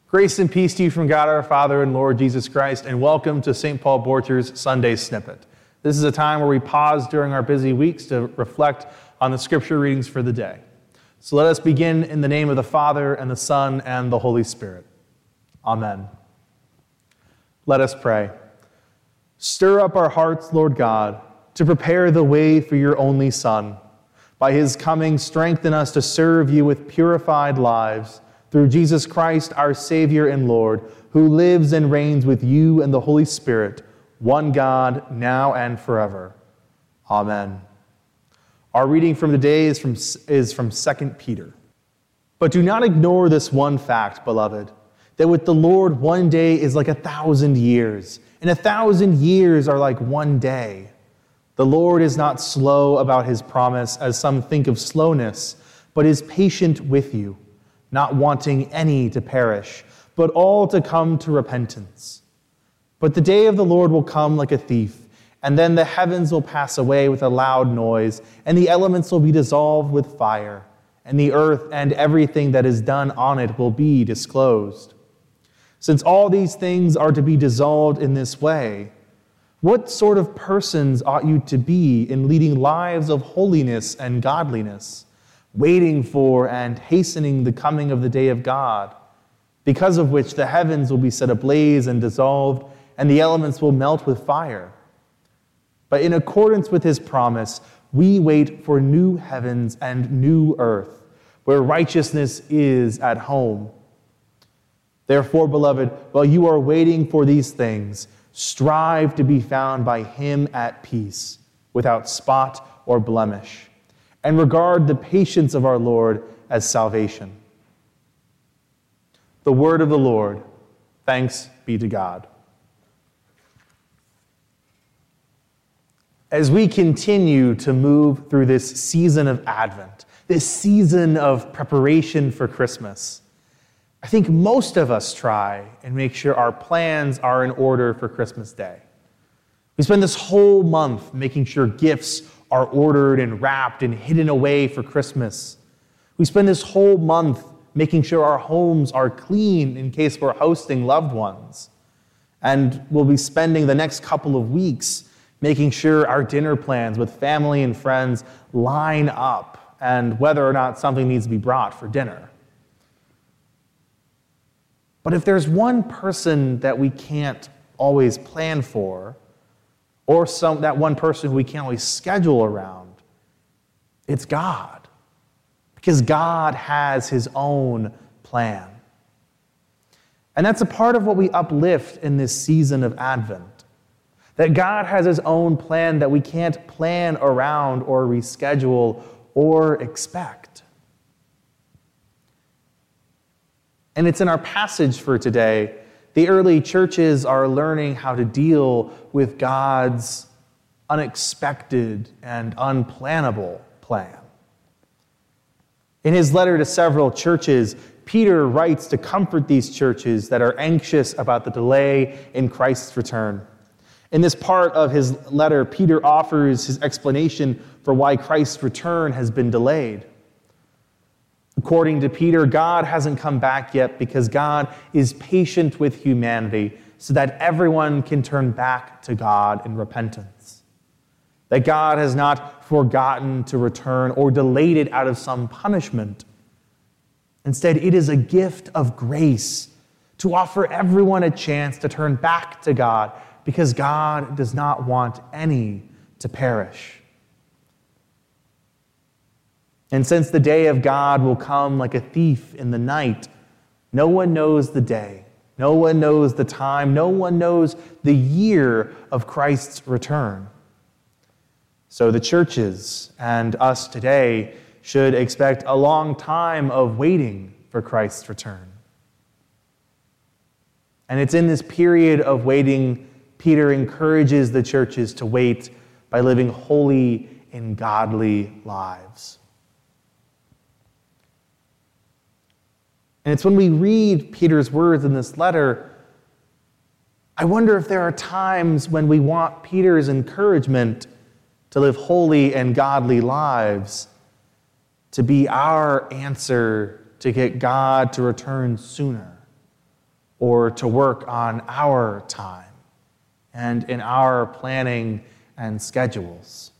Grace and peace to you from God our Father and Lord Jesus Christ, and welcome to St. Paul Borcher's Sunday Snippet. This is a time where we pause during our busy weeks to reflect on the scripture readings for the day. So let us begin in the name of the Father, and the Son, and the Holy Spirit. Amen. Let us pray. Stir up our hearts, Lord God, to prepare the way for your only Son. By his coming, strengthen us to serve you with purified lives, through Jesus Christ, our Savior and Lord, who lives and reigns with you and the Holy Spirit, one God, now and forever. Amen. Our reading from today is from 2 Peter. But do not ignore this one fact, beloved, that with the Lord 1 day is like 1,000 years, and 1,000 years are like 1 day. The Lord is not slow about his promise, as some think of slowness, but is patient with you, not wanting any to perish, but all to come to repentance. But the day of the Lord will come like a thief, and then the heavens will pass away with a loud noise, and the elements will be dissolved with fire, and the earth and everything that is done on it will be disclosed. Since all these things are to be dissolved in this way, what sort of persons ought you to be in leading lives of holiness and godliness, waiting for and hastening the coming of the day of God, because of which the heavens will be set ablaze and dissolved, and the elements will melt with fire? But in accordance with his promise, we wait for new heavens and new earth, where righteousness is at home. Therefore, beloved, while you are waiting for these things, strive to be found by him at peace, without spot or blemish, and regard the patience of our Lord as salvation. The word of the Lord. Thanks be to God. As we continue to move through this season of Advent, this season of preparation for Christmas, I think most of us try and make sure our plans are in order for Christmas Day. We spend this whole month making sure gifts are ordered and wrapped and hidden away for Christmas. We spend this whole month making sure our homes are clean in case we're hosting loved ones. And we'll be spending the next couple of weeks making sure our dinner plans with family and friends line up and whether or not something needs to be brought for dinner. But if there's one person that we can't always plan for, or that one person we can't always schedule around, it's God. Because God has his own plan. And that's a part of what we uplift in this season of Advent. That God has his own plan that we can't plan around or reschedule or expect. And it's in our passage for today. The early churches are learning how to deal with God's unexpected and unplannable plan. In his letter to several churches, Peter writes to comfort these churches that are anxious about the delay in Christ's return. In this part of his letter, Peter offers his explanation for why Christ's return has been delayed. According to Peter, God hasn't come back yet because God is patient with humanity so that everyone can turn back to God in repentance. That God has not forgotten to return or delayed it out of some punishment. Instead, it is a gift of grace to offer everyone a chance to turn back to God because God does not want any to perish. And since the day of God will come like a thief in the night, no one knows the day, no one knows the time, no one knows the year of Christ's return. So the churches and us today should expect a long time of waiting for Christ's return. And it's in this period of waiting, Peter encourages the churches to wait by living holy and godly lives. And it's when we read Peter's words in this letter, I wonder if there are times when we want Peter's encouragement to live holy and godly lives to be our answer to get God to return sooner. or to work on our time and in our planning and schedules.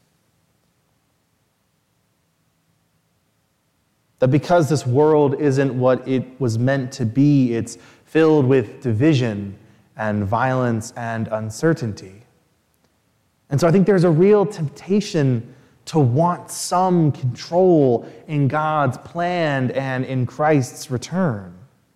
That because this world isn't what it was meant to be, it's filled with division and violence and uncertainty. And so I think there's a real temptation to want some control in God's plan and in Christ's return.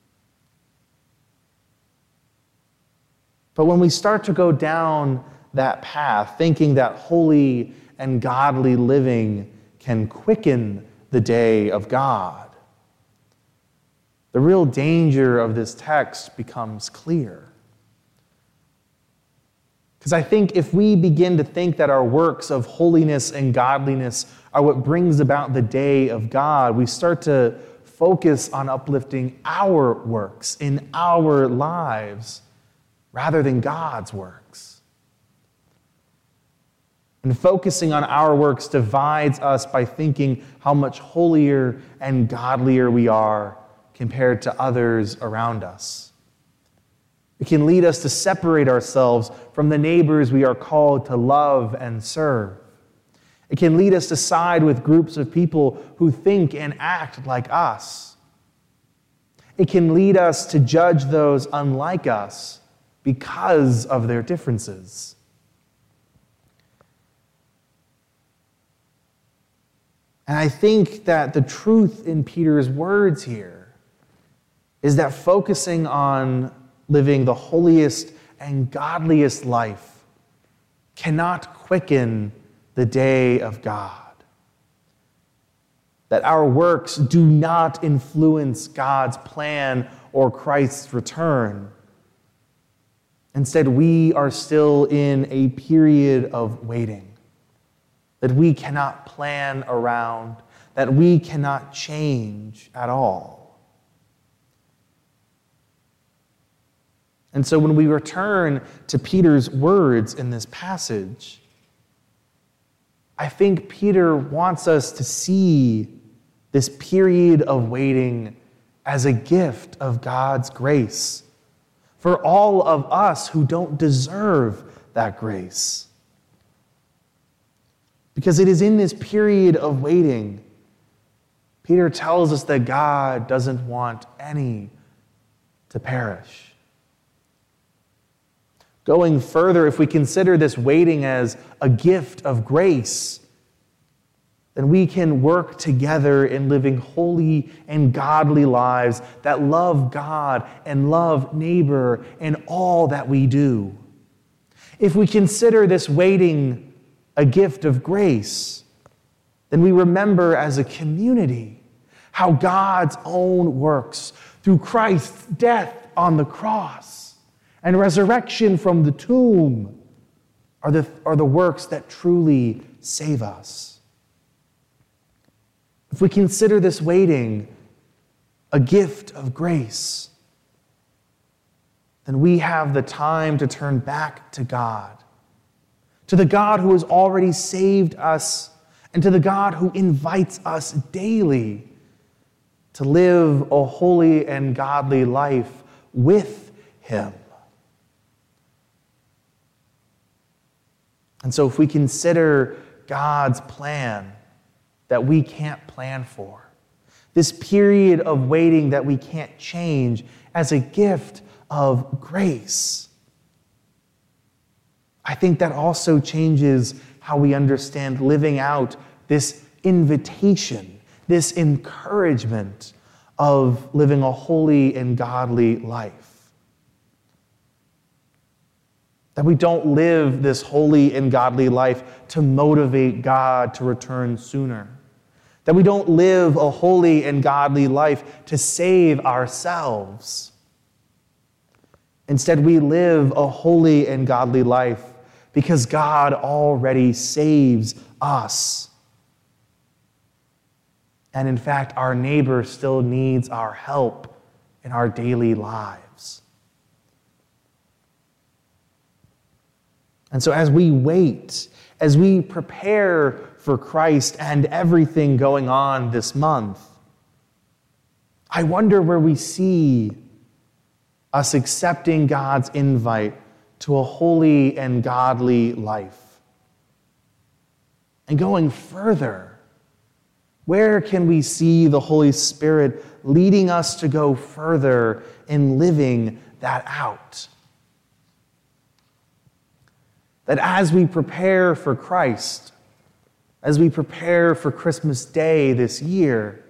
But when we start to go down that path, thinking that holy and godly living can quicken the day of God, the real danger of this text becomes clear. Because I think if we begin to think that our works of holiness and godliness are what brings about the day of God, we start to focus on uplifting our works in our lives rather than God's works. And focusing on our works divides us by thinking how much holier and godlier we are compared to others around us. It can lead us to separate ourselves from the neighbors we are called to love and serve. It can lead us to side with groups of people who think and act like us. It can lead us to judge those unlike us because of their differences. And I think that the truth in Peter's words here is that focusing on living the holiest and godliest life cannot quicken the day of God. That our works do not influence God's plan or Christ's return. Instead, we are still in a period of waiting that we cannot plan around, that we cannot change at all. And so when we return to Peter's words in this passage, I think Peter wants us to see this period of waiting as a gift of God's grace for all of us who don't deserve that grace. Because it is in this period of waiting, Peter tells us that God doesn't want any to perish. Going further, if we consider this waiting as a gift of grace, then we can work together in living holy and godly lives that love God and love neighbor in all that we do. If we consider this waiting a gift of grace, then we remember as a community how God's own works through Christ's death on the cross and resurrection from the tomb are the works that truly save us. If we consider this waiting a gift of grace, then we have the time to turn back to God, to the God who has already saved us, and to the God who invites us daily to live a holy and godly life with Him. And so if we consider God's plan that we can't plan for, this period of waiting that we can't change as a gift of grace, I think that also changes how we understand living out this invitation, this encouragement of living a holy and godly life. That we don't live this holy and godly life to motivate God to return sooner. That we don't live a holy and godly life to save ourselves. Instead, we live a holy and godly life because God already saves us. And in fact, our neighbor still needs our help in our daily lives. And so as we wait, as we prepare for Christ and everything going on this month, I wonder where we see us accepting God's invite to a holy and godly life. And going further, where can we see the Holy Spirit leading us to go further in living that out? That as we prepare for Christ, as we prepare for Christmas Day this year,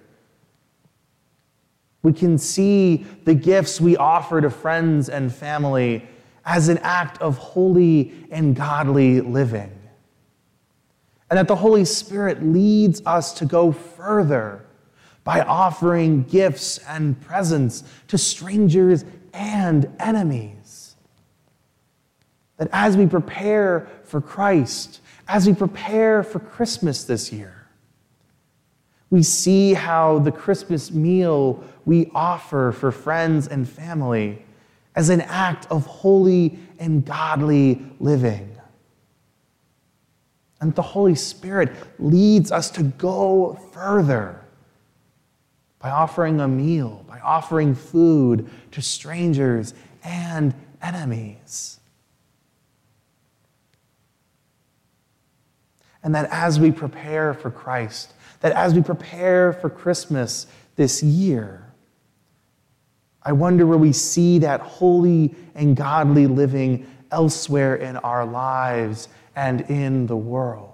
we can see the gifts we offer to friends and family as an act of holy and godly living. And that the Holy Spirit leads us to go further by offering gifts and presents to strangers and enemies. That as we prepare for Christ, as we prepare for Christmas this year, we see how the Christmas meal we offer for friends and family as an act of holy and godly living. And the Holy Spirit leads us to go further by offering a meal, by offering food to strangers and enemies. And that as we prepare for Christ, that as we prepare for Christmas this year, I wonder where we see that holy and godly living elsewhere in our lives and in the world.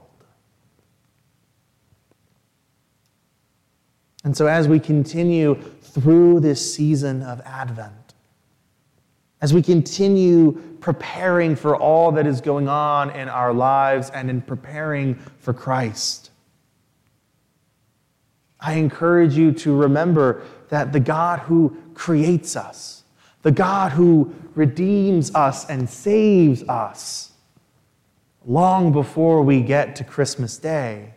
And so as we continue through this season of Advent, as we continue preparing for all that is going on in our lives and in preparing for Christ, I encourage you to remember that the God who creates us, the God who redeems us and saves us, long before we get to Christmas Day,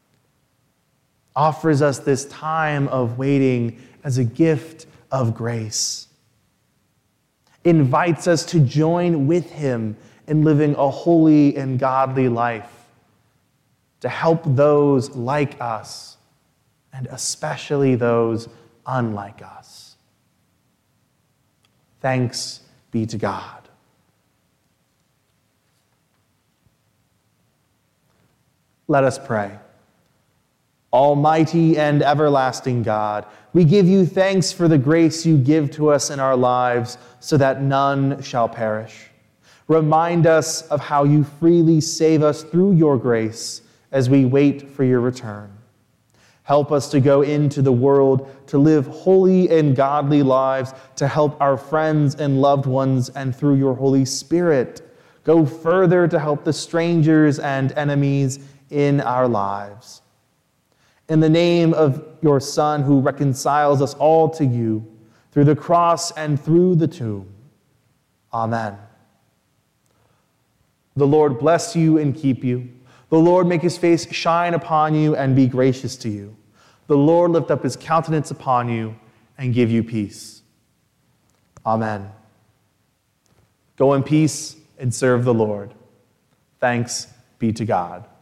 offers us this time of waiting as a gift of grace, invites us to join with him in living a holy and godly life, to help those like us, and especially those unlike us. Thanks be to God. Let us pray. Almighty and everlasting God, we give you thanks for the grace you give to us in our lives so that none shall perish. Remind us of how you freely save us through your grace as we wait for your return. Help us to go into the world to live holy and godly lives, to help our friends and loved ones, and through your Holy Spirit, go further to help the strangers and enemies in our lives. In the name of your Son, who reconciles us all to you, through the cross and through the tomb. Amen. The Lord bless you and keep you. The Lord make his face shine upon you and be gracious to you. The Lord lift up his countenance upon you and give you peace. Amen. Go in peace and serve the Lord. Thanks be to God.